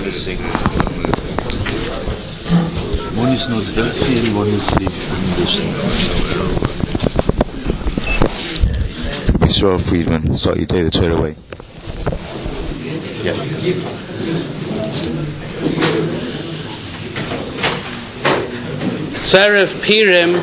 want to sing. One is not healthy and one is sleep and Israel Friedman, start your day straight away. Yeah. It's Erev Purim,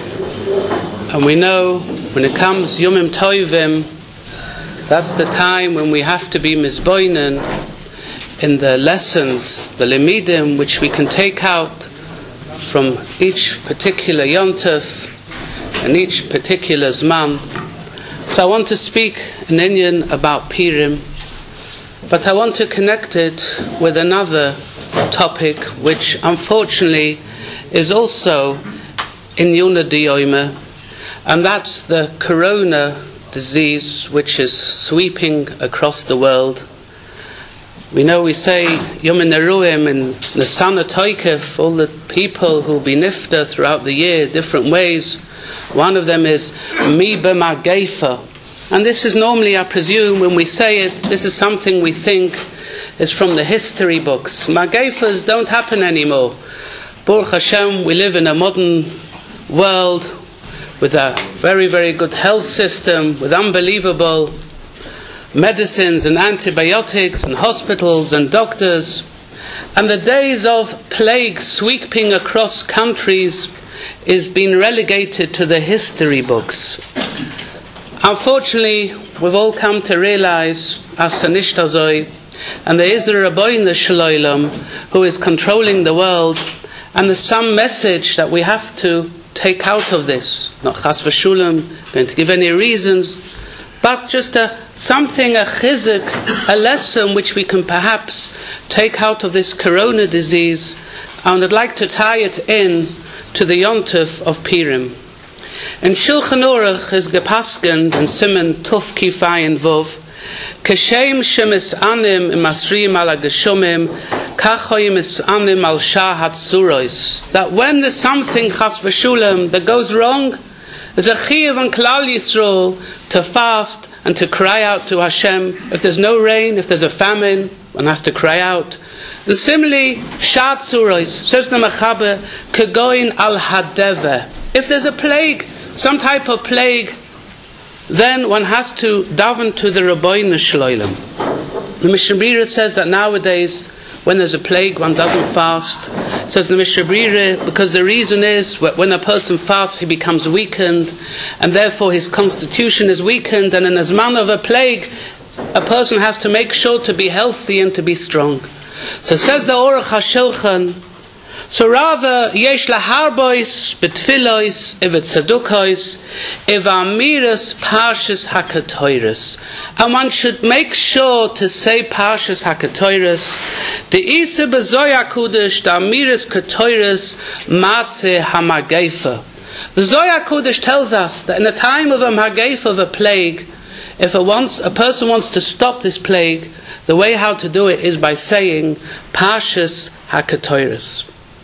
and we know when it comes Yomim Tovim, that's the time when we have to be mizboinen in the lessons, the lemidim, which we can take out from each particular yontif and each particular zman. So I want to speak an inyan about Purim, but I want to connect it with another topic which unfortunately is also in Yuna Diyoyme, and that's the corona disease which is sweeping across the world. We know we say Yom Neruim and Nesana Toikef, all the people who will be nifta throughout the year, different ways. One of them is Mi B'Magefa. And this is normally, I presume, when we say it, this is something we think is from the history books. Magefas don't happen anymore. Baruch Hashem, we live in a modern world with a very, very good health system, with unbelievable medicines and antibiotics and hospitals and doctors. And the days of plague sweeping across countries is being relegated to the history books. Unfortunately, we've all come to realize, as Sanishtazoi, and there is a Rabbeinu Shalom who is controlling the world, and there's some message that we have to take out of this. Not chas v'shulam, going to give any reasons, but just something, a chizuk, a lesson which we can perhaps take out of this corona disease, and I'd like to tie it in to the yontif of Purim. In Shulchan Aruch is gepaskened in Siman Tuf Kifayin Vov, Kashem shemis anim imasrim ala geshomim, kachoyim is anim al shahat surois. That when there's something chas v'shulam that goes wrong, there's a chiyuv on Klal Yisrael to fast and to cry out to Hashem. If there's no rain, if there's a famine, one has to cry out. And similarly, shahat surois, says the Mechaber, kegoin al hadeve. If there's a plague, some type of plague, then one has to daven to the Rabbeinu Shalom. The Mishnah Berurah says that nowadays, when there's a plague, one doesn't fast. Says the Mishnah Berurah, because the reason is when a person fasts, he becomes weakened, and therefore his constitution is weakened, and in a zman of a plague, a person has to make sure to be healthy and to be strong. So says the Aruch HaShulchan, so rather, yesh laharbois betfilois evet sadukois evamiras parshas hakatoiris, and one should make sure to say parshas hakatoiris. The isa bezoya kudish da amiras katoiris matze hamagefa. The Zohar Kodesh tells us that in a time of a magefa, of a plague, if a person wants to stop this plague, the way how to do it is by saying parshas hakatoiris.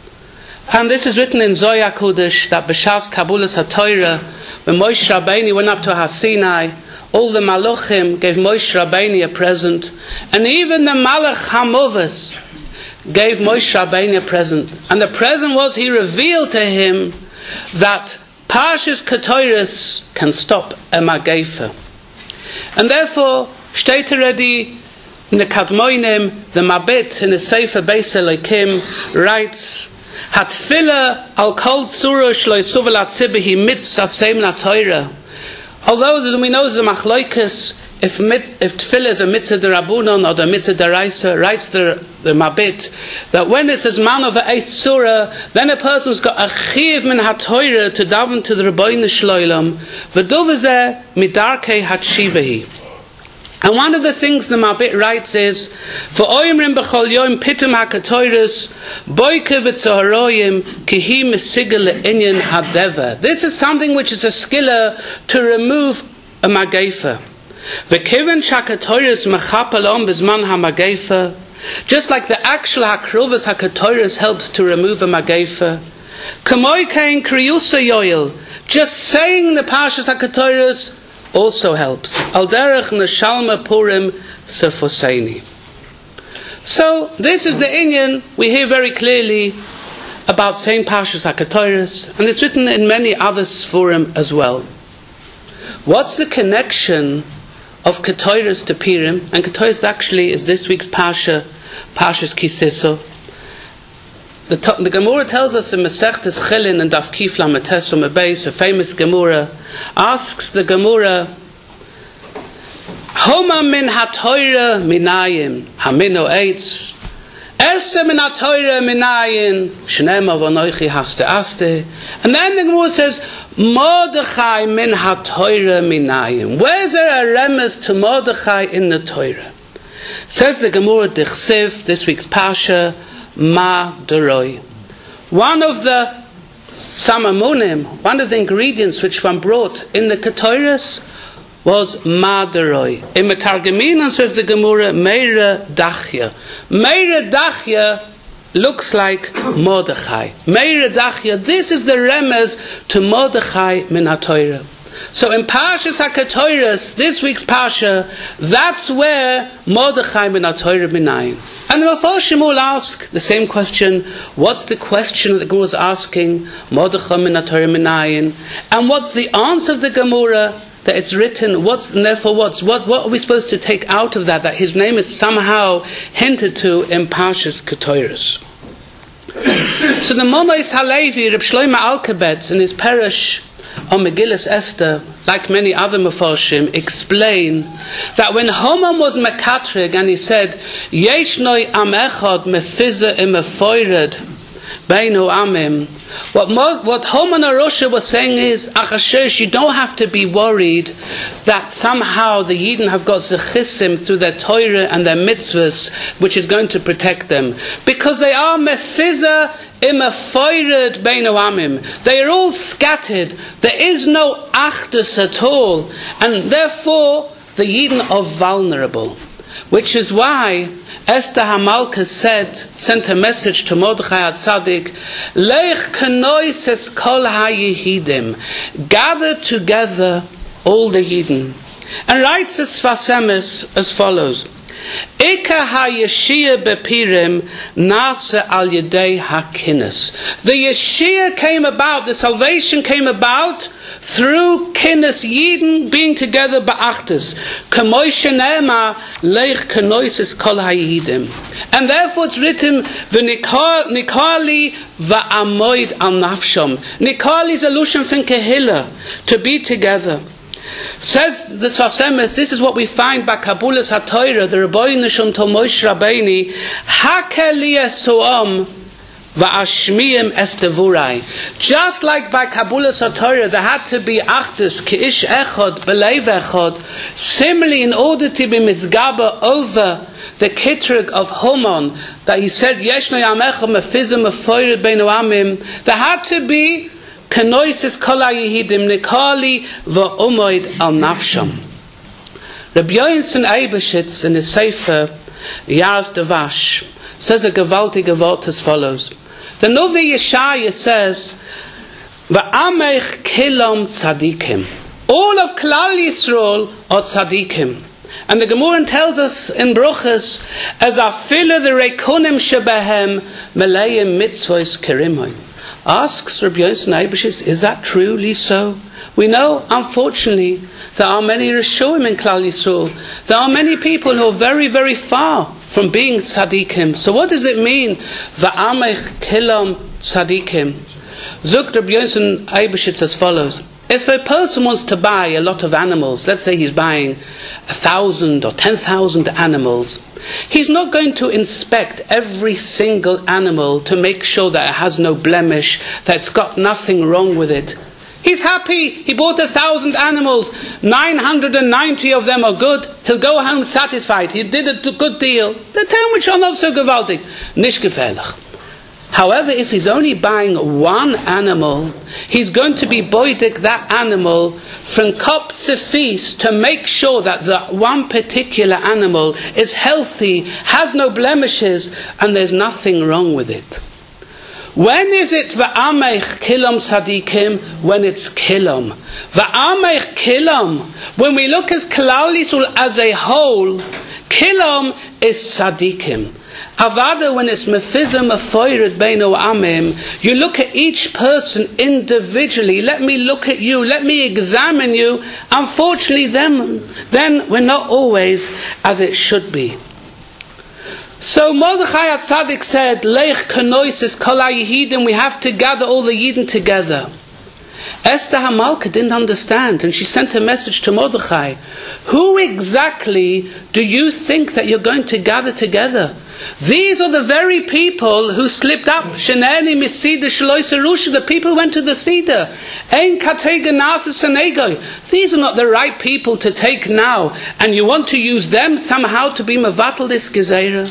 And this is written in Zohar Kodesh that B'Shas Kabulas HaTorah, when Moshe Rabbeinu went up to Har Sinai, all the Malachim gave Moshe Rabbeinu a present, and even the Malach HaMovas gave Moshe Rabbeinu a present. And the present was, he revealed to him that Parshas Katoiris can stop a Magefa. And therefore, steht already in the Kadmoinim, the Mabit in the Sefer Beis Elokim writes, Hatfila al kol tzura shlo yisuvel atzibehi mitzvah seim na Torah. Although we know the machloikas, if tefillah is a mitzvah derabunon or the mitzvah deraisa, writes the Mabit that when it says man of a eis tzura, then a person's got a chiv min haTorah to daven to the Rabbeinu Shalom v'duvazeh midarkei hatshivahi. And one of the things the Mabit writes is, for oimrim b'chol yom pitum hakatoiris boike v'tzoharoyim kihi mesigel le'inyan hadeva. This is something which is a skiller to remove a magefa. V'kiven shakatoiris mechapalom b'zman ha-magefa, just like the actual hakruvas hakatoiris helps to remove a magefa. Kamoi kein kriyusa yoil, just saying the parshas hakatoiris also helps. Al derech neshalma purim sefoseini. So this is the inyan we hear very clearly about saying Parshas HaKetoros, and it's written in many other Sforim as well. What's the connection of Ketoros to Purim? And Ketoros actually is this week's Parshas Ki Sisa. The Gemara tells us in Masechtes Chilin and Daf Kif Lamed Tes Amud Beis, a famous Gemara, asks the Gemara, Homa min ha-Torah minayim, hamino eitz, Esther min ha-Torah minayin, shnema v'noichi haste aste. And then the Gemara says, Mordechai min ha-Torah minayim. Where's there a remes to Mordechai in the Torah? Says the Gemara Dichsiv, this week's Pasha, Ma Deroi. One of the samamonim, one of the ingredients which one brought in the Ketoros was Ma Deroi. In Metargeminan says the Gemara, Meira Dachya. Meira Dachya looks like Mordechai. Meira Dachya, this is the remez to Mordechai min HaTorah. So in Parshas HaKetoros, this week's Parsha, that's where Mordechai min HaTorah minayin. And the Mefarshim will ask the same question. What's the question that the Gemara is asking? Mordechai min HaTorah minayin. And what's the answer of the Gemara? That it's written, what are we supposed to take out of that his name is somehow hinted to in Parshas Ketoros? So the Monos Halevi, Reb Shlomo Alkabetz, in his Perush on Megillas Esther, like many other Mefarshim, explain that when Haman was Mekatrig and he said, Yeshnoi am echad mefiza im mefoired beinu amim, what Haman Arosha was saying is, Achashverosh, you don't have to be worried that somehow the Yidden have got zechisim through their Torah and their mitzvahs, which is going to protect them, because they are mefiza im mefoired beinu amim. They are all scattered. There is no achdus at all, and therefore the Yidden are vulnerable. Which is why Esther Hamalka sent a message to Mordechai HaTzadik, Lech kenoises kol haYehidim, gather together all the Yidden. And writes as Sfas Emes as follows, Ika haYeshia bePurim nasa al yedei haKinnis. The Yeshia came about, the salvation came about through Kinnis, Yidden being together ba'achtas. Kamoi shenema leich kenoises kol haYehidim. And therefore it's written, V'nikali va'amoid al nafsham. Nikali is a lushan fin kehillah, to be together. Says the Sfas Emes, this is what we find by Kabbalas HaTorah, the Rebbeinu Shem Tol Moshe Rabbeinu, Hakeli esoam va'ashmiyim estevurai. Just like by Kabbalas HaTorah, there had to be achdus, k'ish echad, b'leiv echad. Similarly, in order to be misgaba over the kitrug of Haman, that he said, Yeshno yamecha mefizim mefoired beinu amim, there had to be Kenoises kol haYehidim nikali va'umoid al nafsham. Rabbi Yonasan Eibeshitz in his Sefer Yars Devash says a gewaltige Wort as follows. The Novi Yeshaya says, Va'amech kilom tzadikim. All of Klal Yisrael are tzadikim. And the Gemara tells us in Bruchas, as afila the rekonim shebehem meleim mitzvos kerimoy. Asks Rabbi Yonasan Eibeshitz, is that truly so? We know, unfortunately, there are many Rishoim in Klal Yisrael. There are many people who are very, very far from being tzadikim. So what does it mean? Va'amech kilam tzadikim. Zuk Rabbi Yonasan Eibeshitz as follows. If a person wants to buy a lot of animals, let's say he's buying 1,000 or 10,000 animals, he's not going to inspect every single animal to make sure that it has no blemish, that it's got nothing wrong with it. He's happy. He bought 1,000 animals. 990 of them are good. He'll go home satisfied. He did a good deal. The 10 which are not so gewaltig, nicht gefährlich. However, if he's only buying one animal, he's going to be boidik that animal from kop to feast to make sure that the one particular animal is healthy, has no blemishes, and there's nothing wrong with it. When is it va'amech kilom tzadikim? When it's kilom. Va'amech kilom. When we look at Klal Yisrael as a whole, kilom is tzadikim. Avada, when it's mefizim afoiret beino amim, you look at each person individually. Let me look at you. Let me examine you. Unfortunately, then we're not always as it should be. So Mordechai HaTzadik said, Leich kanoisis kol ha-Yehidim, we have to gather all the Yidden together. Esther HaMalka didn't understand, and she sent a message to Mordechai. Who exactly do you think that you're going to gather together? These are the very people who slipped up. Sheneni misida shloi serusha, the people who went to the Seder. Ein katei genasa sanegoi. These are not the right people to take now, and you want to use them somehow to be mevatel this gezeira.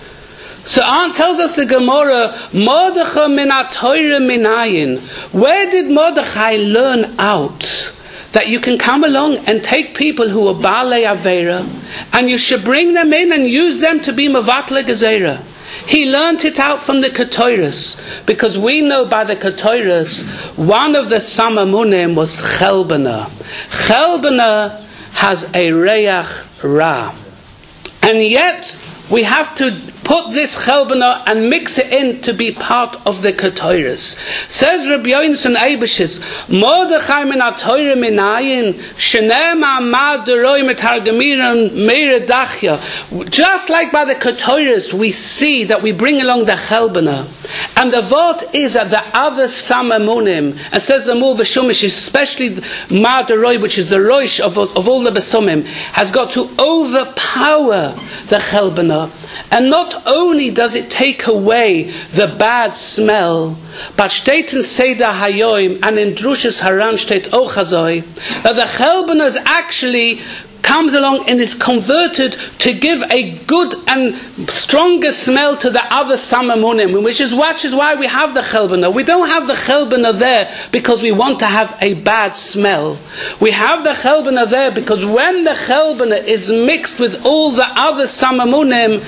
So Aunt tells us the Gemara, Mordechai minat Torah minayin. Where did Mordechai learn out that you can come along and take people who are Baalei Aveira, and you should bring them in and use them to be mevatel gezeira? He learnt it out from the Ketoros, because we know by the Ketoros, one of the Samamunim was Chelbana. Chelbana has a Reach Ra. And yet, we have to put this chelbana and mix it in to be part of the Ketoros. Says Rabbi Yonasan Eibeshis, Mordechai min ha-Torah minayin, shenema ma deroi metargamiran meire dachya. Just like by the Ketoros, we see that we bring along the chelbana. And the vort is that the other samamunim, and says the Mul V'Shumish, especially ma deroi, which is the roish of all the besumim, has got to overpower the chelbana. And not only does it take away the bad smell, but steht in Seder Hayoim and in Drushas Haran steht auch hazoi, that the chelbana actually comes along and is converted to give a good and stronger smell to the other samamunim, which is why we have the chelbana. We don't have the chelbana there because we want to have a bad smell. We have the chelbana there because when the chelbana is mixed with all the other samamunim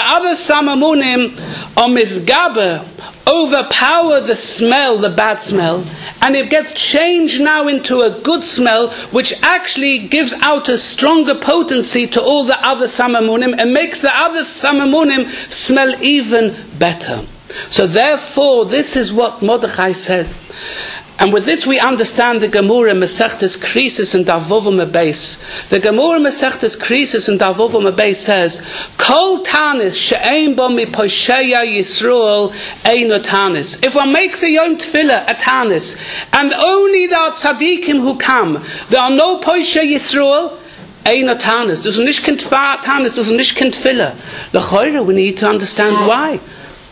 are misgaber, overpower the smell, the bad smell, and it gets changed now into a good smell, which actually gives out a stronger potency to all the other samamunim and makes the other samamunim smell even better. So therefore, this is what Mordechai said. And with this we understand the Gemara Masechtas Krisis and Davovim Abeis. The Gemara Masechtas Krisis and Davovim Abeis says, Kol tanis she'ein bo miposheya Yisrael eino tanis. If one makes a Yom Tefillah a tanis, and only the tzaddikim who come, there are no poshe Yisrael, eino tanis. There's nicht kein tanis, there's nicht kein Tefillah. L'choira, we need to understand why.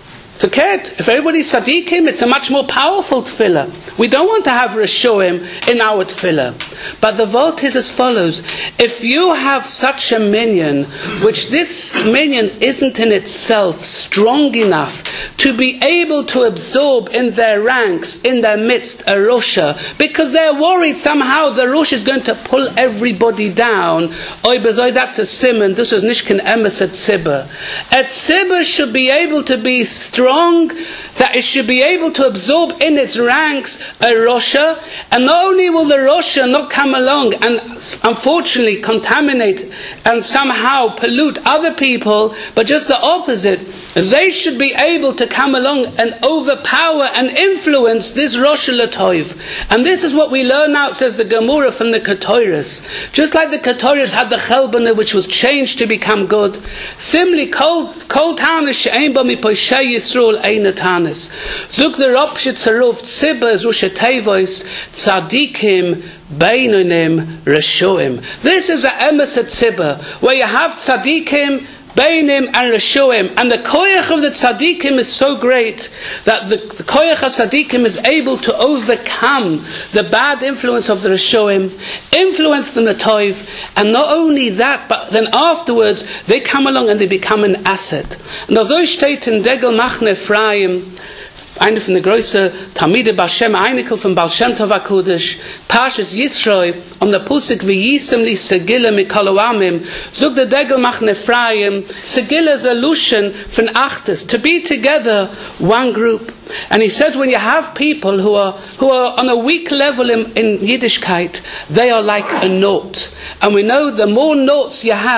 Forget, if everybody's tzaddikim, it's a much more powerful tefillah. We don't want to have Rishoim in our tefillah. But the vote is as follows. If you have such a minyan, which this minyan isn't in itself strong enough to be able to absorb in their ranks, in their midst, a Rosha, because they're worried somehow the Rosh is going to pull everybody down. Oy bezoy, that's a simon. This is nishkin emes at Tzibah. At Tzibah should be able to be strong, that it should be able to absorb in its ranks a Rosha, and not only will the Rosha not come along and unfortunately contaminate and somehow pollute other people, but just the opposite. They should be able to come along and overpower and influence this Rosha L'Toiv. And this is what we learn out, says the Gemara, from the Ketoros. Just like the Ketoros had the Chelbana, which was changed to become good, similarly, Kol Tanis she'ein bo miposhe Yisrael eino tanis. Zuk the Ropshit Saruf Tzibah Zusha Tevois Tzadikim Beinonim Reshoim. This is the emes at Tzibah, where you have Tzadikim, Beinim and Reshoim, and the koyach of the tzaddikim is so great that the koyach of tzaddikim is able to overcome the bad influence of the Reshoim, influence them the toiv, and not only that, but then afterwards they come along and they become an asset. And although steht in Degel Machne Ephraim, eine von der größten Talmide Baal Shem, Einikel von Baal Shem Tov HaKodesh, Parshas Yisroi, the Pusik v'yisem li Segila mikol ha'amim, zog the Degel Machne Ephraim, Segila is a allusion von Achtes, to be together, one group. And he says when you have people who are on a weak level in Yiddishkeit, they are like a note. And we know the more notes you have,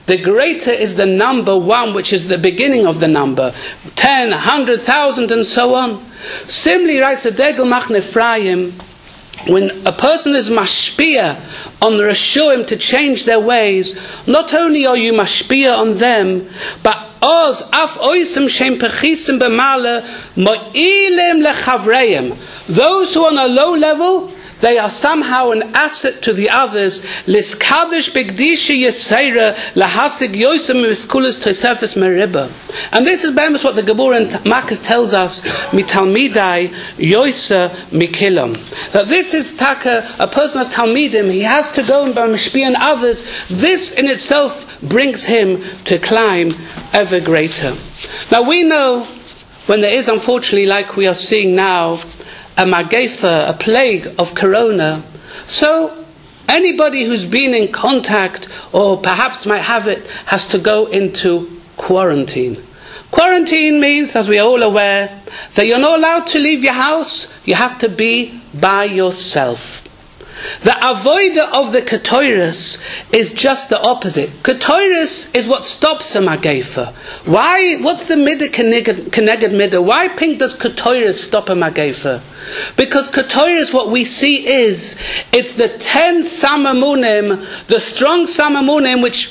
the greater is the number 1, which is the beginning of the number. 10, 100,000, and so on. Similarly, writes the Degel Machne Ephraim, when a person is mashpia on the Rishoim to change their ways, not only are you mashpia on them, but oz af oisem shem pechisim b'male mo'ilim lechavreim. Those who are on a low level, they are somehow an asset to the others. Liskadesh begdisha yeseira lahasig yosem miskulas tosefes meriba. And this is very much what the Gebur and Makkas tells us, mitalmidai yosa mikilam. That this is taka, a person as talmidim, he has to go and mashpia on others. This in itself brings him to climb ever greater. Now we know when there is, unfortunately, like we are seeing now, a magefa, a plague of corona, so anybody who's been in contact or perhaps might have it has to go into quarantine. Quarantine means, as we are all aware, that you're not allowed to leave your house, you have to be by yourself. The avoida of the Ketoris is just the opposite. Ketoris is what stops a magefa. Why? What's the midah keneged midah? Why pink does Ketoris stop a magefa? Because Ketoris, what we see is, it's the 10 samamunim, the strong samamunim, which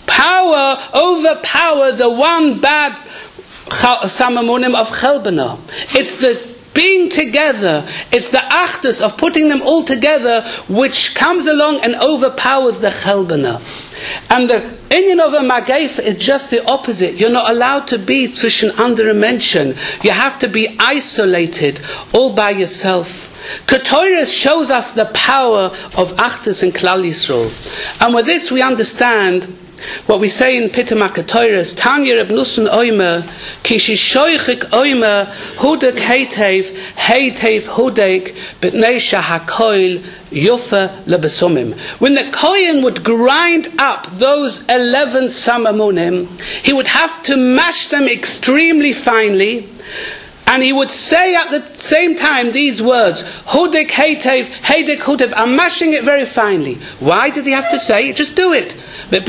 overpower the one bad samamunim of Chelbana. It's the being together, it's the achdus of putting them all together, which comes along and overpowers the Chelbana. And the inyan of a magefa is just the opposite. You're not allowed to be zwischen andere Menschen. You have to be isolated, all by yourself. Ketoris shows us the power of achdus and Klal Yisrael. And with this we understand what we say in Pitam HaKetoris, Tanya Reb Nussen Oimer, Ki Shishoichik Oimer, Hudek Heitev Hudek, B'nei Shahakoil, Yufa Lebesomim. When the Kohen would grind up those 11 samamunim, he would have to mash them extremely finely, and he would say at the same time these words, Hudek Heitev, Heidek Hudev. I'm mashing it very finely. Why did he have to say it? Just do it. And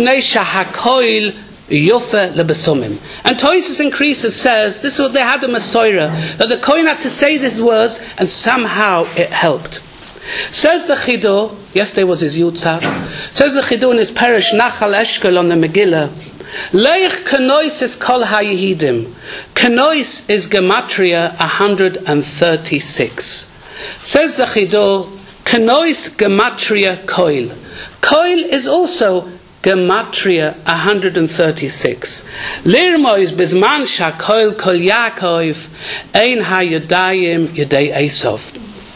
Toysus increases says, this is what they had the Masorah, that the Kohen had to say these words, and somehow it helped. Says the Chidur, yesterday was his Yutzach, says the Chidur in his parish, Nachal Eshkel on the Megillah, Leich Kenois is Kol HaYehidim. Kenois is Gematria 136. Says the Chidur, Kenois Gematria Koil. Koil is also Gematria 136. Lirmois Bizman Shakoil Kol Yaakov Ein HaYodayim Yodei Esov.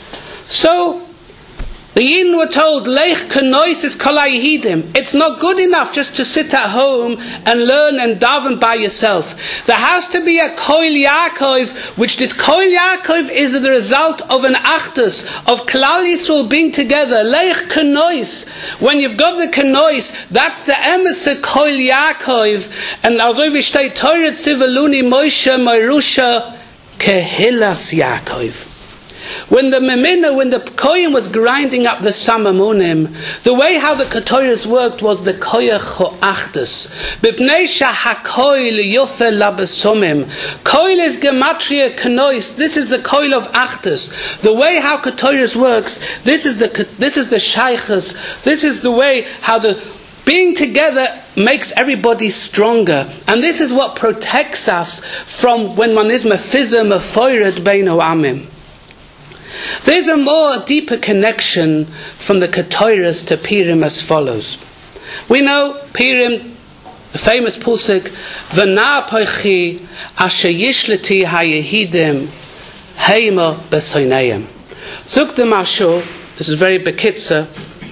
So the Yidden were told, Leich Kenois is Kol HaYehidim. It's not good enough just to sit at home and learn and daven by yourself. There has to be a Koil Yaakov, which this Koil Yaakov is the result of an achdus, of Klal Yisrael being together. Leich Kenois. When you've got the Kenois, that's the emissary Koil Yaakov. And as we say, Torah Tzivaluni Moshe Moirusha Kehilas Yaakov. When the Kohen was grinding up the samamunim, the way how the Ketoris worked was the koyach ho'achdus. B'pnei shahakoil yofel labesomim. Koil is gematria kenois. This is the koil of achdus. The way how Ketoris works, this is the shaychus. This is the way how the being together makes everybody stronger. And this is what protects us from when one is mefizah mefoired beino amim. There's a more deeper connection from the Ketoris to Purim as follows. We know Purim, the famous Pusik, V'na poichi asher yishleti hayehidim heima besoinayim. Zuk the Mashur, this is very bekitzer,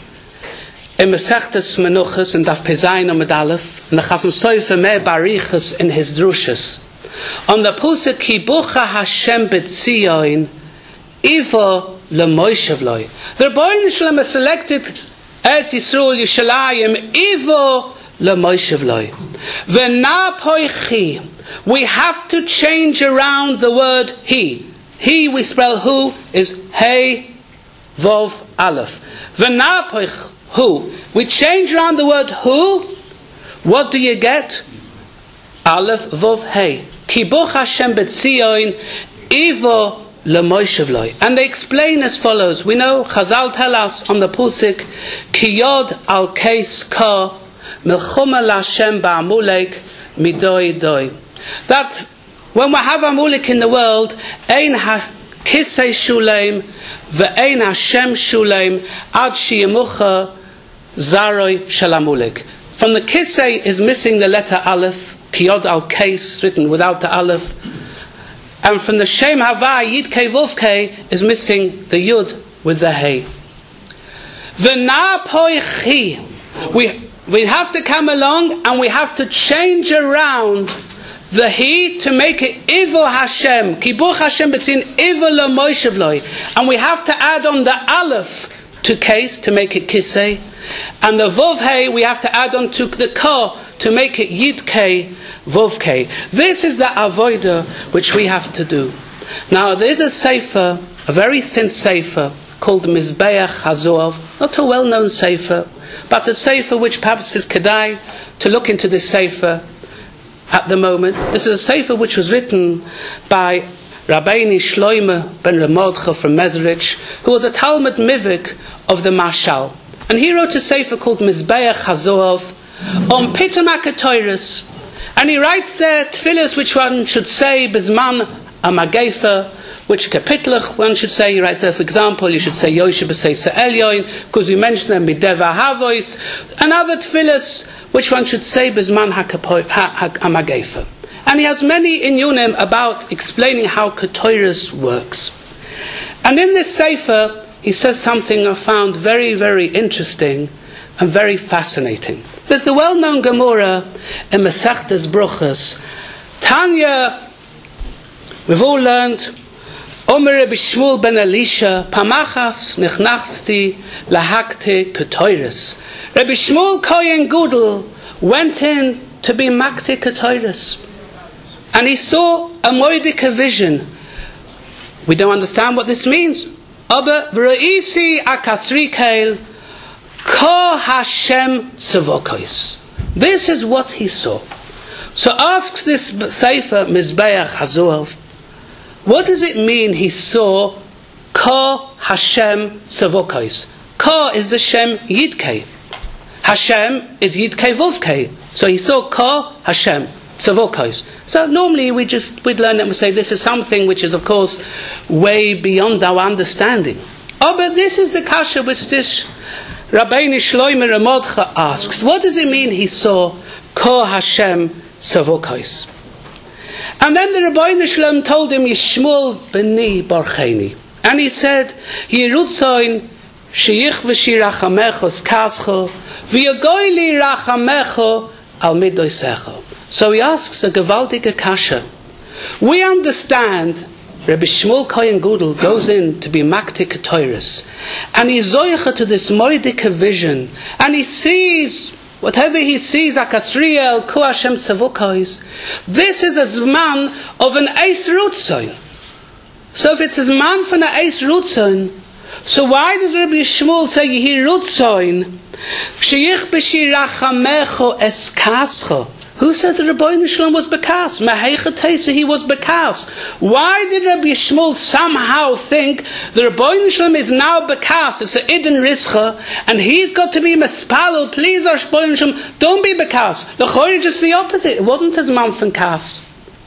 in Mesechtes Menuchas, in Daf Pezayin Amud Aleph, in the Chasam Sofer Meir Barichas in his Drushas, on the Pusik, Ki bucha Hashem b'tzion Ivo lemoishevloi. The Rebbeinu Shalom has selected Eretz Yisrael Yishalayim Ivo lemoishevloi. V'na poichi. We have to change around the word he. He, we spell who, is Hey Vov Aleph. V'na poich who. We change around the word who. What do you get? Aleph Vav Hey. Kibuch Hashem B'Tzion Ivo L'Moishevloi. And they explain as follows. We know Chazal tell us on the Pusik, Ki Yod Al Keis Ka Melchuma L'Hashem Ba'amulek Midoi Doi. That when we have Amulek in the world, Ein HaKisei Shuleim Ve'ein Hashem Shuleim Ad Shiyemucha Zaroi Shel Amulek. From the Kisei is missing the letter Aleph, Kiyod al Keis, written without the Aleph. And from the Shem Havai, Yid Kei Vov Kei, is missing the Yud with the Hey. V'na poichi. We have to come along and we have to change around the He to make it Ivo Hashem. Kibuch Hashem B'tzin Ivo L'Moishevloi. And we have to add on the Aleph to Keis to make it Kisei. And the Vov Hey we have to add on to the Ka to make it Yid Kei Vov Kei. This is the avodah which we have to do. Now there is a sefer, a very thin sefer called Mizbeach HaZohav, not a well-known sefer, but a sefer which perhaps is kedai to look into this sefer at the moment. This is a sefer which was written by Rabbeinu Shloime ben Ramodcha from Mezrich, who was a Talmud Mivik of the Mashal. And he wrote a sefer called Mizbeach HaZohav on Pitum HaKetoros. And he writes there tefillas which one should say Bizman HaMagefa, which kapitlach one should say. He writes there, for example, you should say Yoshe B'Seisa Elyon, because we mentioned them B'Deva Havois, and other tefillas which one should say Bizman HaMagefa. And he has many inyunim about explaining how Ketoros works. And in this sefer, he says something I found very, very interesting and very fascinating. There's the well-known Gemara in Masechtas Bruchos. Tanya, we've all learned, Omer Rabbi Shmuel ben Elisha, Pamachas nechnachti lahakte Ketoros. Rabbi Shmuel Kohen Gudel went in to be makte Ketoros. And he saw a moedika vision. We don't understand what this means. Aber v'ra'isi akasri keil Ko Hashem Tzavokos. This is what he saw. So asks this sefer Mizbeach HaZohav, what does it mean he saw Ko Hashem Tzavokos? Ko is the Shem Yidkei. Hashem is Yidkei Vovkei. So he saw Ko Hashem Tzavokos. So normally we'd learn that we say this is something which is of course way beyond our understanding. Oh, but this is the kasha which this Rabbeinu Shloime Ramodcha asks. What does it mean he saw Ko Hashem Tzavokos? And then the Rabbeinu Shalom told him, Yishmul b'ni barcheni. And he said, Yerutzoin sheyich v'shi rachamecho skascho v'yagoy li rachamecho al midoisecho. So he asks a gewaltige kasha. We understand Rabbi Shmuel Kohen Gudel goes in to be makte Ketoros, and he's zoicha to this moedika vision, and he sees whatever he sees, Akasriel Ko Hashem Tzavokos. This is a zman of an Eis Rutzon. So if it's a zman for an Eis Rutzon, so why does Rabbi Shmuel say Yehi Rutzon? Sheyich b'shi rachamecho eskascho. Who said that Rabbeinu Shalom was bekas? Mahechatesa, he was bekas. Why did Rabbi Shmuel somehow think that Rabbeinu Shalom is now bekas? It's a idin rischa, and he's got to be mespalel. Please, Rabbeinu Shalom, don't be bekas. L'chori, just the opposite. It wasn't as man from kas.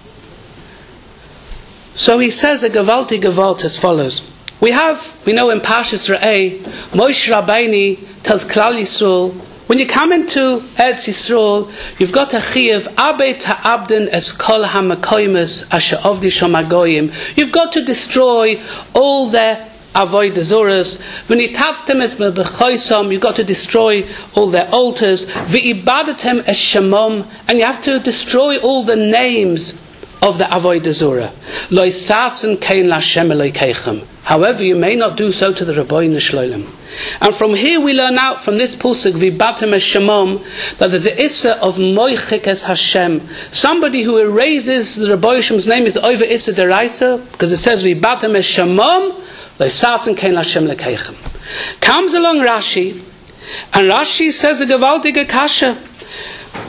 So he says a gewalt as follows. We know in Parshas Re'eh, Moshe Rabbeinu tells Klal Yisrael, when you come into Eretz Yisrael, you've got a chiyuv abe ta'abden es kol hamakoymes asher avdi shomagoyim. You've got to destroy all their avodah zoras. When you tastem es bechoisam, you've got to destroy all their altars. V'ibadetem es shemom, and you have to destroy all the names of the avodah zora. Lo yisasen kein lashem elokeichem. However, you may not do so to the Rabbeinu Shalom. And from here we learn out from this pusuk Vibatem es Shemom that there's a issa of Moichik es Hashem. Somebody who erases the Rabbeinu Shem's name is over issa deraisa, because it says Vibatem es Shemom leisasen kein Hashem lekeichem. Comes along Rashi, and Rashi says a gewaltige kasha.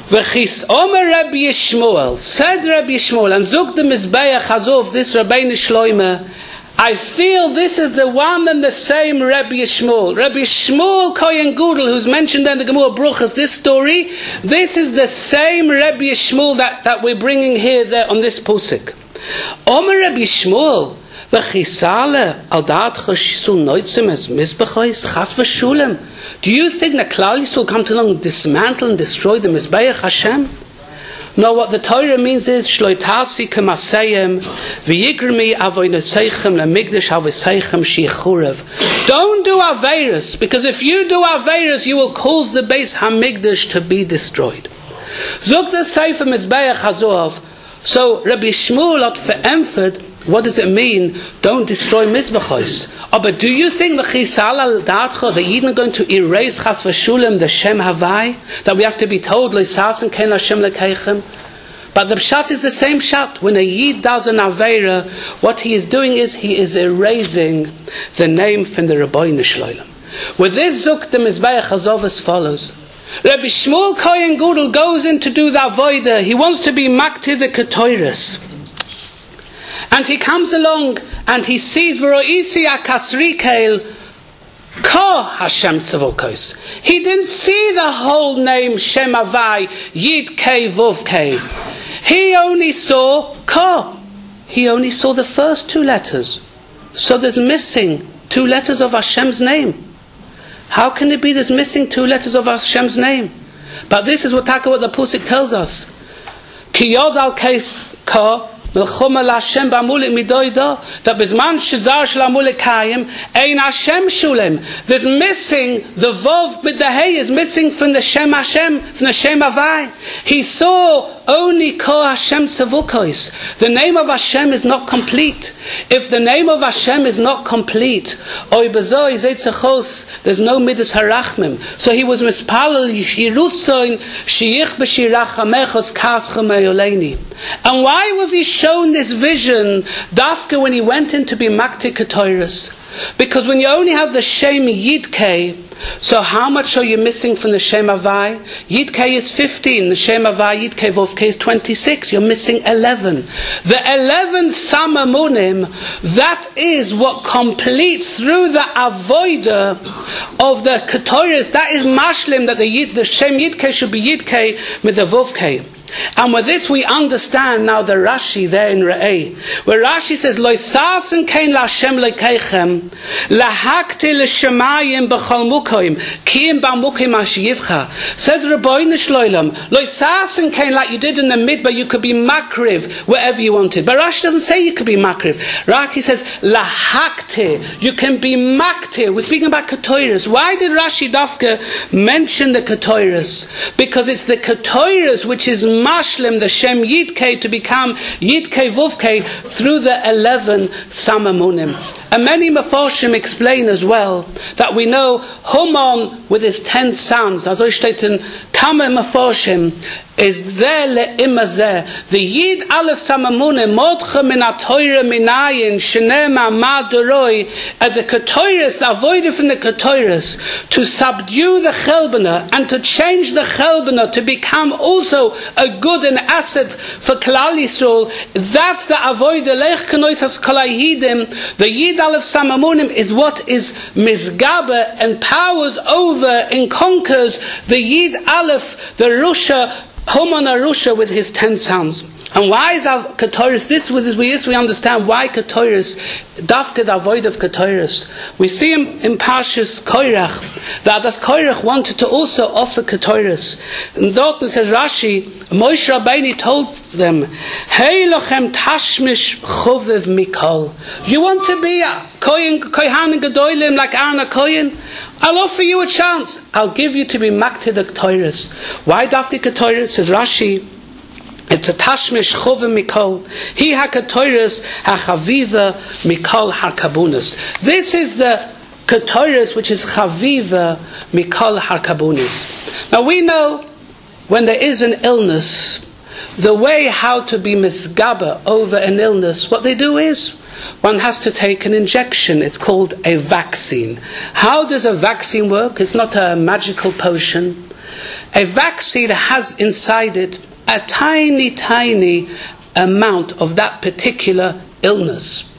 V'chis Omer Rabbi Yishmael, said Rabbi Yishmael, and zog the Mizbeach Hazov, this Rabbeinu Shloime, I feel this is the one and the same Rabbi Yishmael. Rabbi Yishmael Kohen Gudel, who's mentioned in the Gemara Bruchas, this story, this is the same Rabbi Yishmael that we're bringing here there on this Pusik. Omer Rabbi Yishmael, v'chisale al da'at chashisul noitzim es mizbechais chas v'shulem. Do you think that Klal Yisrael will come to along, dismantle and destroy the Mizbeach Hashem? No, what the Torah means is shloitasi kemasayim v'yigrimi avoyneseichem lemigdash avoseichem shichurev. Don't do aveiros, because if you do aveiros, you will cause the base Hamigdash to be destroyed. Zog the Sefer Mizbeach Hazov. So Rabbi Shmuel had verämpft, what does it mean? Don't destroy Mizbachos. Oh, but do you think that Yidden are going to erase Chas v'Shulim, the Shem Havai? That we have to be told, Loisasen ken Hashem lekeichem? But the Pshat is the same Pshat. When a Yid does an Aveira, what he is doing is he is erasing the name from the Rabbeinu Shloilem. With this Zuk, the Mizbeach Hazov as follows. Rabbi Shmuel Kohen Gudel goes in to do the Avoida. He wants to be Makti the Ketoiris. And he comes along and he sees V'ro'isi akasrikeil Ko Hashem Tzavokos. He didn't see the whole name Shem Havai Yid Kei Vov Kei. He only saw Ko. He only saw the first two letters. So there's missing two letters of Hashem's name. How can it be there's missing two letters of Hashem's name? But this is what the Pusik tells us. Ki yod al keis Ko Melchoma Hashem b'amulik midoido, that bizman shizar shel amulik kayim ein Hashem shulem. There's missing the vov, but the hey is missing from the Shem Hashem, from the Shem Havai. He saw only Ko Hashem Tzavukos. The name of Hashem is not complete. If the name of Hashem is not complete, oy bezoi zeitzachos, there's no midas harachmim. So he was mispalel yirutzoin sheyich b'shirachamechos kaschem eyoleini. And why was he shown this vision dafka when he went in to be Makti Ketoiris? Because when you only have the Shem Yidkei, so how much are you missing from the Shem Havai? Yidkei is 15, the Shem Havai Yidkei Vovkei is 26, you're missing 11. The 11 Samamunim, that is what completes through the Avoida of the Ketoiris, that is Mashlim, that the Shem Yidkei should be Yidkei with the Vovkei. And with this we understand now the Rashi there in Re'eh, where Rashi says, Loisasen kein Lashem lekeichem, lahakti l'shemayim b'chol mukoim, kiim b'mukim ashiyivcha. Says Rabbeinu Shloilem, Loisasen kein, like you did in the midbar, you could be makriv wherever you wanted. But Rashi doesn't say you could be makriv. Rashi says, lahakti, you can be makti. We're speaking about Ketoiris. Why did Rashi Dafka mention the Ketoiris? Because it's the Ketoiris which is Mashlim, the Shem Yidkei, to become Yidkei Vuvkei through the 11 Samamunim. And many Mefarshim explain as well that we know Haman with his 10 sons, as I stated in Kama Mefarshim, is Zeh le'imma Zeh. The Yid Aleph Samamunim, Modcha min ha-Torah minayin, Sheneh ma'amad doroi, at the Ketoiris, the avoided from the Ketoiris, to subdue the Chelbana, and to change the Chelbana to become also a good and asset for Klal Yisrael. That's the avoided Lech Kenoisas Kolayidim. The Yid Aleph Samamunim is what is Mizgaber and powers over and conquers the Yid Aleph, the Rusha, Haman Arusha with his 10 sons. And why is our Ketoiris? We understand why Ketoiris, Dafka the avoid of Ketoiris. We see him in Parshas Koirach, that as Koirach wanted to also offer Ketoiris. And Dalton says Rashi, Moshe Rabbeinu told them, Hey lochem tashmish chovev mikol. You want to be a Kohen Gedolim like Aaron Kohen? I'll offer you a chance. I'll give you to be Makti the Ketoiris. Why Dafka Ketoiris? Says Rashi, it's a tashmish chovim mikol. He hakatoiris hachaviva mikol harkabunas. This is the katoiris which is chaviva mikol harkabunas. Now we know when there is an illness, the way how to be misgaba over an illness, what they do is one has to take an injection. It's called a vaccine. How does a vaccine work? It's not a magical potion. a vaccine has inside it a tiny, tiny amount of that particular illness.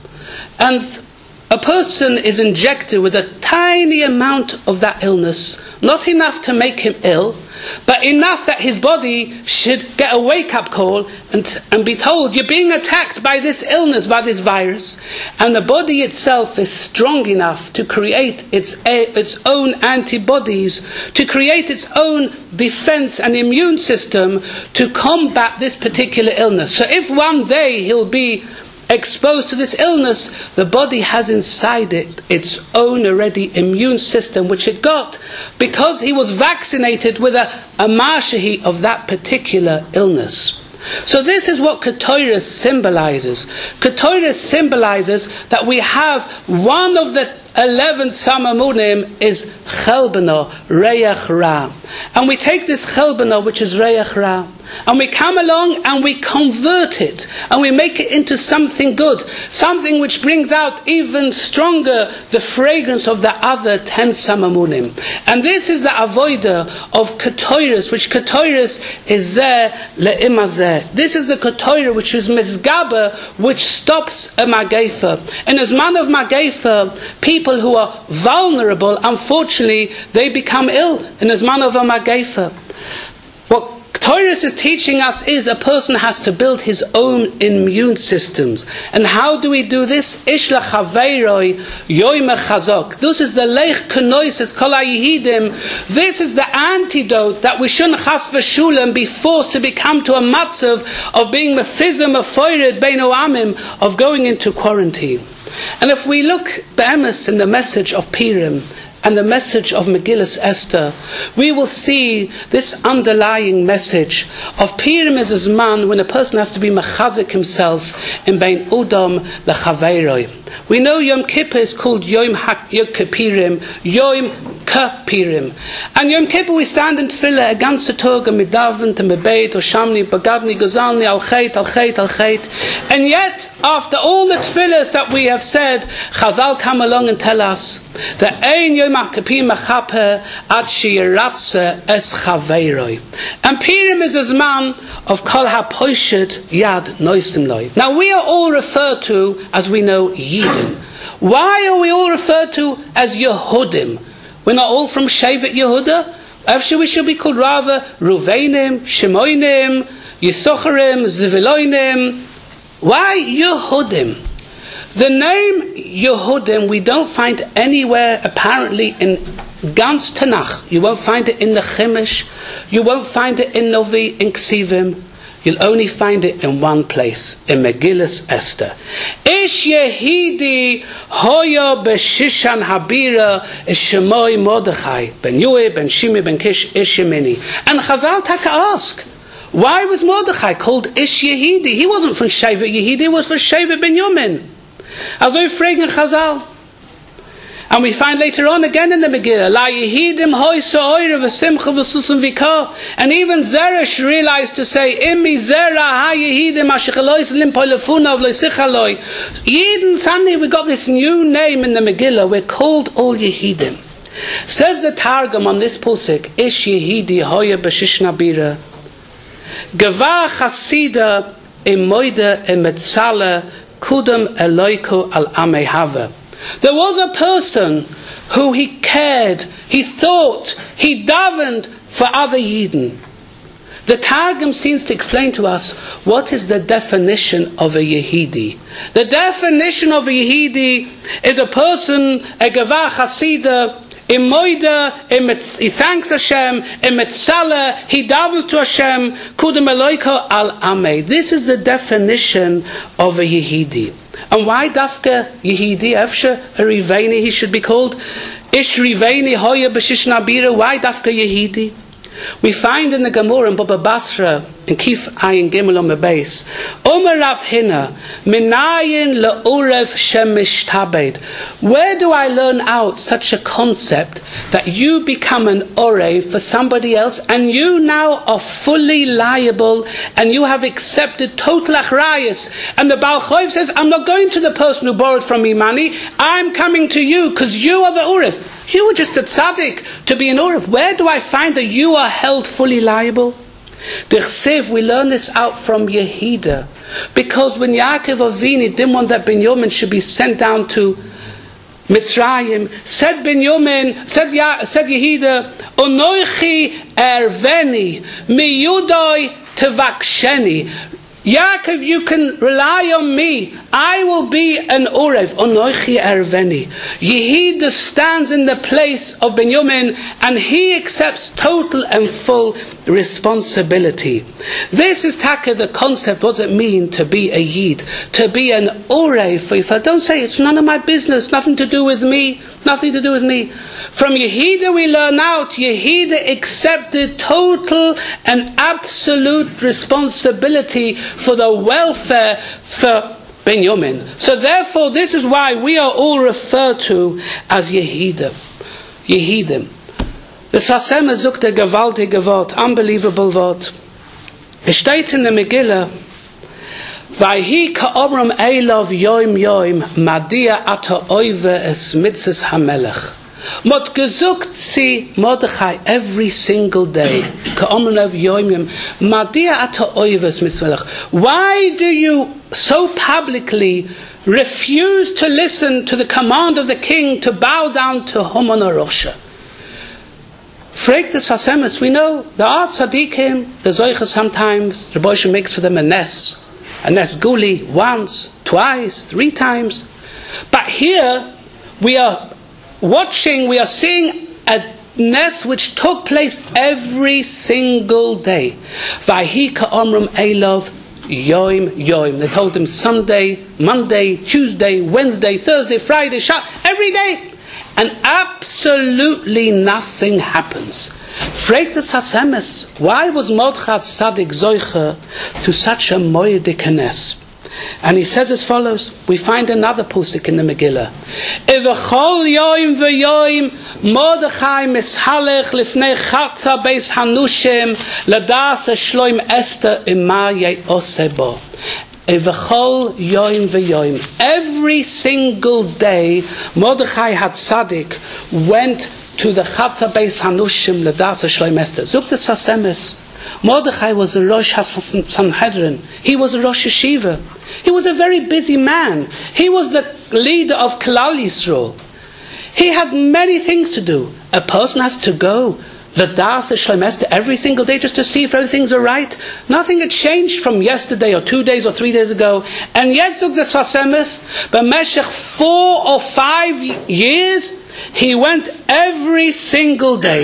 And a person is injected with a tiny amount of that illness, not enough to make him ill, but enough that his body should get a wake-up call and be told, you're being attacked by this illness, by this virus. And the body itself is strong enough to create its own antibodies, to create its own defense and immune system to combat this particular illness. So if one day he'll be exposed to this illness, the body has inside it its own already immune system, which it got because he was vaccinated with a mashahi of that particular illness. So this is what Ketores symbolizes. Ketores symbolizes that we have one of the 11 Samamunim is Chelbana, Reach Ra. And we take this Chelbana, which is Reach Ra, and we come along and we convert it, and we make it into something good, something which brings out even stronger the fragrance of the other 10 Samamunim. And this is the avoida of Ketores, which Ketores is Zeh Le'ima Zeh. This is the Ketores which is Mizgaba, which stops a Magefa. In a Zman of Magefa, people who are vulnerable, unfortunately, they become ill in a Zman of a Magefa. What Ketores is teaching us is a person has to build his own immune systems. And how do we do this? Ish lachaveiroi yoyme chazok. This is the leich kenoises kol hayehidim. This is the antidote that we shouldn't chas v'shulam be forced to become to a matzav of being mefizim, afoired, beinu amim, of going into quarantine. And if we look be'emes in the message of Purim and the message of Megillas Esther, we will see this underlying message of Purim is as man when a person has to be mechazik himself in bein udam lechaveiroi. We know Yom Kippur is called Yom HaKippurim, Yom Kapirim. And Yom Kippur we stand in Tefillah, a ganze Tag, and midaven, and mebeit, Oshamni, Bagadni, Gazalni, Al-Chet, Al-Chet, Al-Chet. And yet, after all the Tefillahs that we have said, Chazal come along and tell us that Ein Yom HaKippurim Mechaper Ad Sheyiratze Es Chaveiroi. And Purim is as man of Kol HaPoishet Yad Noisim Loi. Now we are all referred to, as we know, Yidden. Why are we all referred to as Yehudim? We're not all from Shevet Yehuda. Actually, we should be called rather Ruveinim, Shemoinim, Yissacharim, Zviloinim. Why Yehudim? The name Yehudim we don't find anywhere apparently in Gans Tanakh. You won't find it in the Chumash. You won't find it in Novi, in Ksivim. You'll only find it in one place, in Megillas Esther. Ish Yehidi hoya b'shishan habira ishemoi Mordechai ben Yui ben Shimi ben Kish Ish Yemini. And Chazal Taka ask, why was Mordechai called Ish Yehidi? He wasn't from Shevet Yehidi, he was from Shevet Ben Yamin. As we fragen Chazal. And we find later on again in the Megillah, La Yehidim hoi sa'oire v'simcha v'susim v'kah. And even Zeresh realized to say, Imi zera ha Yehidim ashechalois limpo lefuna v'loisichaloi. Yidin, suddenly we got this new name in the Megillah. We're called all Yehidim. Says the Targum on this pusik, Ish Yehidi hoya b'shishna bira. Gava chasida imoida emetzala kudam eloiko al amehava. There was a person who he cared, he thought, he davened for other Yidden. The Targum seems to explain to us what is the definition of a Yehidi. The definition of a Yehidi is a person, a Gavah Chasida, he thanks Hashem, he davens to Hashem, kudem eloiko al ameh. This is the definition of a Yehidi. And why dafka Yehidi? Efshe a Riveini he should be called. Ish Riveini hoya b'shishna bira. Why dafka Yehidi? We find in the Gemara in Baba Basra in Kif Ayin Gimel on the base. Rav Hina, Minayin le'urev shemishtabed. Where do I learn out such a concept that you become an orev for somebody else and you now are fully liable and you have accepted total achrayus? And the Baal Choiv says, I'm not going to the person who borrowed from me money, I'm coming to you because you are the urev. You were just a tzaddik to be an urev. Where do I find that you are held fully liable? We learn this out from Yehuda, because when Yaakov Avinu didn't want that Binyamin should be sent down to Mitzrayim, said Yehuda, Onoichi erveni miyudoi tevaksheni. Yaakov, you can rely on me. I will be an Urev. Onoichi erveni. Yehuda stands in the place of Binyamin and he accepts total and full responsibility. This is taka the concept. What does it mean to be a Yid? To be an Urev. Don't say it's none of my business, nothing to do with me. Nothing to do with me. From Yehuda we learn out, Yehuda accepted total and absolute responsibility for the welfare for Binyamin. So therefore this is why we are all referred to as Yehudim. The Sasema sucht a gewaltige Wort, unbelievable Wort. Es steht in der Megillah, Vayhi ka'omram Eilov yoim yoim madia ata oive es mitzes hamelech. Mot gesucht si Mordechai every single day. Ka'omram yoim yoim madia ata oive es mitzes hamelech. Why do you so publicly refuse to listen to the command of the king to bow down to Haman Rosha? Frag the Sasemis, we know the art tzaddikim, the zoicha sometimes, the Rebbe makes for them a nes guli, once, twice, 3 times. But here, we are watching, we are seeing a nes which took place every single day. Vayhi ka'omram Eilov yoim yoim. They told him Sunday, Monday, Tuesday, Wednesday, Thursday, Friday, Shabbat, every day. And absolutely nothing happens. Fragt the Sasemes, why was Mordechai Tzaddik Zoicha to such a moedikanes? And he says as follows. We find another pusik in the Megillah. Evachol yoim v'yoim Mordechai mishalech lifnei chatza beis hanushim ladas shloim Esther ima ye'osebo. Evachol yoim v'yoim. Every single day, Mordechai HaTzadik went to the Chatza Beis Hanushim L'Data Shloim Esther. Zuk the Sasemes. Mordechai was a Rosh HaSanhedrin. He was a Rosh Yeshiva. He was a very busy man. He was the leader of Klal Yisrael. He had many things to do. A person has to go L'Data Shloim Esther every single day just to see if everything's alright. Nothing had changed from yesterday or 2 days or 3 days ago. And yet, Zuk the Sasemes, b'meshech 4 or 5 years, he went every single day.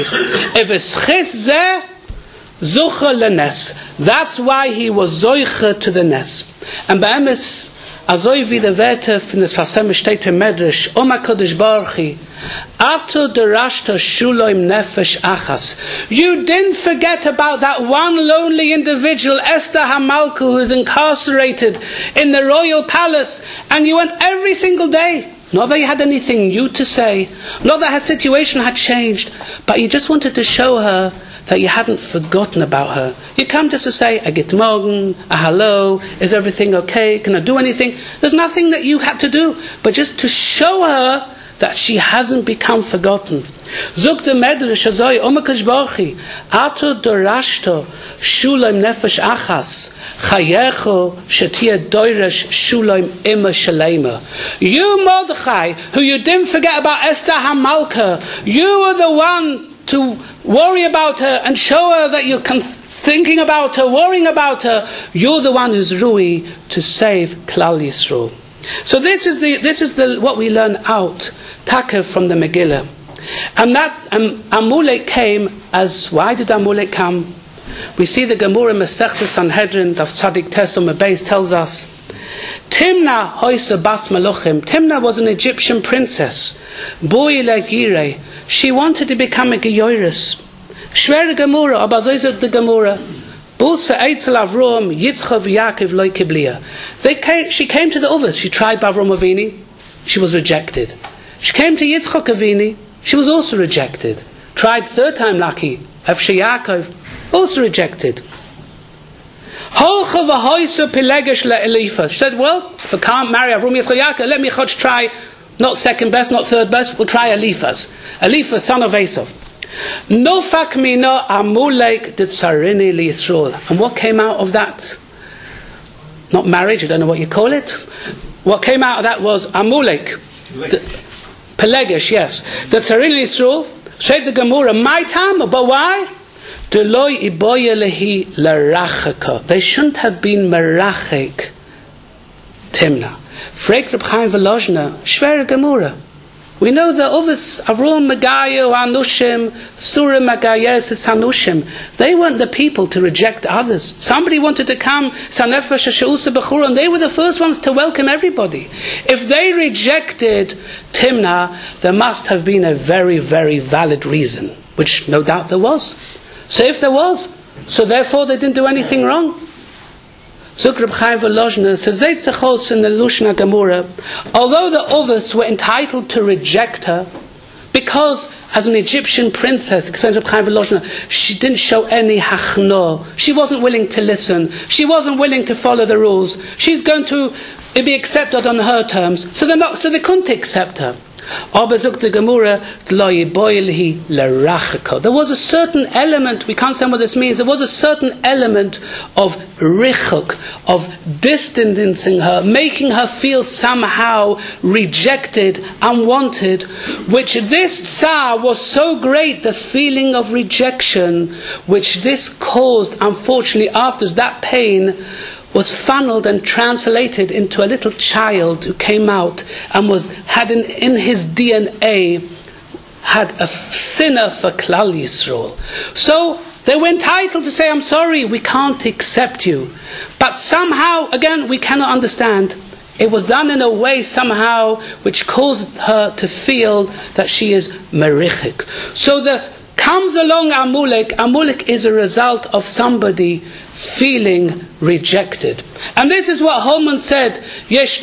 That's why he was zoicha to the nes. And ba'emes, azoi wie the Werte von des Sasemes steht im Medrash, Oma Kodesh Baruch Ato derashta shuloim nefesh achas. You didn't forget about that one lonely individual, Esther Hamalka, who is incarcerated in the royal palace, and you went every single day. Not that you had anything new to say, not that her situation had changed, but you just wanted to show her that you hadn't forgotten about her. You come just to say, a git morgen, a hello, is everything okay, can I do anything? There's nothing that you had to do, but just to show her that she hasn't become forgotten. Zug the Medrash Azoi Omakash Baruchi Ato Dorashto Shulaim Nefesh Achas Chayecho Shetia Doirash Shulaim Ima Shalema. You Mordechai, who you didn't forget about Esther Hamalka, you were the one to worry about her and show her that you're thinking about her, worrying about her. You're the one who's Rui to save Klal Yisrael. So this is what we learn out Taka from the Megillah. And that Amulek came as, why did Amulek come? We see the Gemara Masechta Sanhedrin of Tzadik Tesom Beis tells us, Timna hoisa bas Meluchim. Timna was an Egyptian princess. Bui legire. She wanted to become a Geyoris. Shver Gemara, aber so ist the Gemara. She came to the others. She tried Avram Avini. She was rejected. She came to Yitzchak Avini. She was also rejected. Tried third time lucky. Avshei Yaakov, also rejected. She said, well, if I can't marry Avram Yitzchak Yaakov, let me try, not second best, not third best, we'll try Eliphaz. Eliphaz, son of Esav. Nofak mina amulek de tsarini li Yisrael. And what came out of that? Not marriage, I don't know what you call it. What came out of that was amulek. Pelegish, yes. The tsarini li Yisrael. Said the Gemara, my time, but why? They shouldn't have been merachek Timna. Frek Reb Chaim Volozhiner, Shver Gemara. We know the others, Avram Magayu, Anushim, Surah Magayes, Sanushim. They weren't the people to reject others. Somebody wanted to come, Sanefesh Sheusa Bechur, and they were the first ones to welcome everybody. If they rejected Timna, there must have been a very, very valid reason, which no doubt there was. So if there was, so therefore they didn't do anything wrong. Zuk Reb Chaim Volozhiner says, in the Lushna Gemara, although the others were entitled to reject her, because as an Egyptian princess, explains Reb Chaim Volozhiner, she didn't show any hachno. She wasn't willing to listen. She wasn't willing to follow the rules. She's going to be accepted on her terms. So they couldn't accept her. There was a certain element, we can't say what this means, there was a certain element of richuk, of distancing her, making her feel somehow rejected, unwanted, which this tsar was so great, the feeling of rejection, which this caused, unfortunately, after that pain, was funneled and translated into a little child who came out and had in his DNA had a sinner for Klal Yisrael. So they were entitled to say, I'm sorry, we can't accept you. But somehow, again, we cannot understand. It was done in a way somehow which caused her to feel that she is merichik. So comes along Amulek. Amulek is a result of somebody feeling rejected. And this is what Holman said, if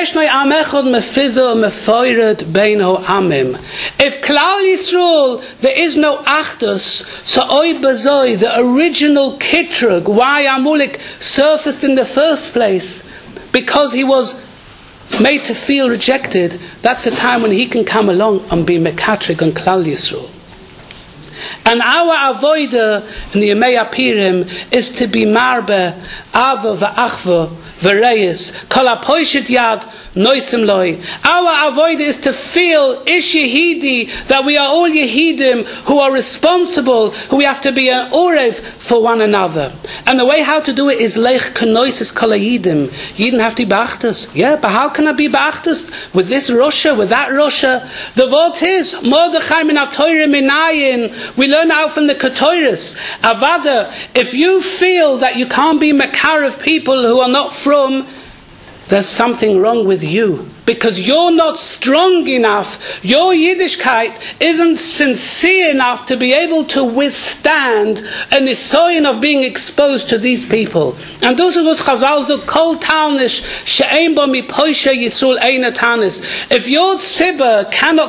Klal Yisrael, there is no Achdus, so oy bezoi, the original Kitrug, why Amulek surfaced in the first place, because he was made to feel rejected, that's a time when he can come along and be Mekatrig on Klal Yisrael. And our avoida in the Yemei Apirim is to be marbe, ava v'achva v'reyes, kol hapoishet yad noisim loi. Our avoida is to feel ish yehidi, that we are all yehidim who are responsible, who we have to be an orev for one another. And the way how to do it is leich kenoises kol hayidim. Yidden have to be ba'achtas. Yeah, but how can I be ba'achtas? With this Rosha, with that Rosha? The vote is, Mordechai min ha-Torah minayin. We learn out from the Ketoris. Avada, if you feel that you can't be Makar of people who are not from, there's something wrong with you. Because you're not strong enough, your Yiddishkeit isn't sincere enough to be able to withstand a nisoyin of being exposed to these people. And those of us Chazal zo kol taunish she'ein bo mipoisha Yisrael eina tanis. If your tzibah cannot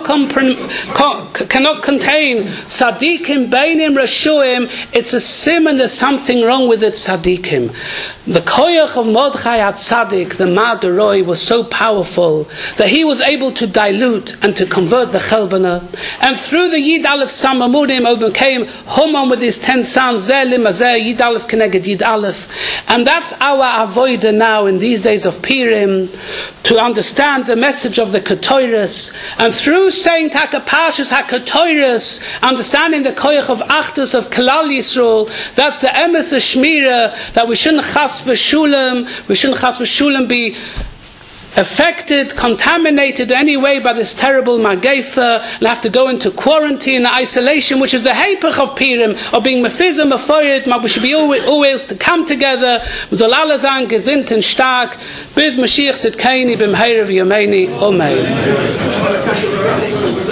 contain tzaddikim beinim rashuim, it's a simon, there's something wrong with the tzaddikim. The koyach of Mordechai HaTzadik, the Ma'adaroi, was so powerful that he was able to dilute and to convert the Chelbana. And through the Yid Aleph Samamudim overcame Haman with his 10 sons, Zeh Limazeh, Yid Aleph Keneged Yid Aleph. And that's our avoida now in these days of Purim, to understand the message of the Ketoros. And through saying Takapashas HaKetoros, understanding the Koyach of Achdus of Klal Yisrael, that's the Emes Shmira, that we shouldn't chas v'shulam be affected, contaminated anyway by this terrible Magefa, and have to go into quarantine and isolation, which is the Hepech of Purim, of being Mefizah, Mefoyed, we should be always to come together, soll alle sein gesinnt und stark, bis Mashiach Tzidkeni b'mheira v'yameini, Amen.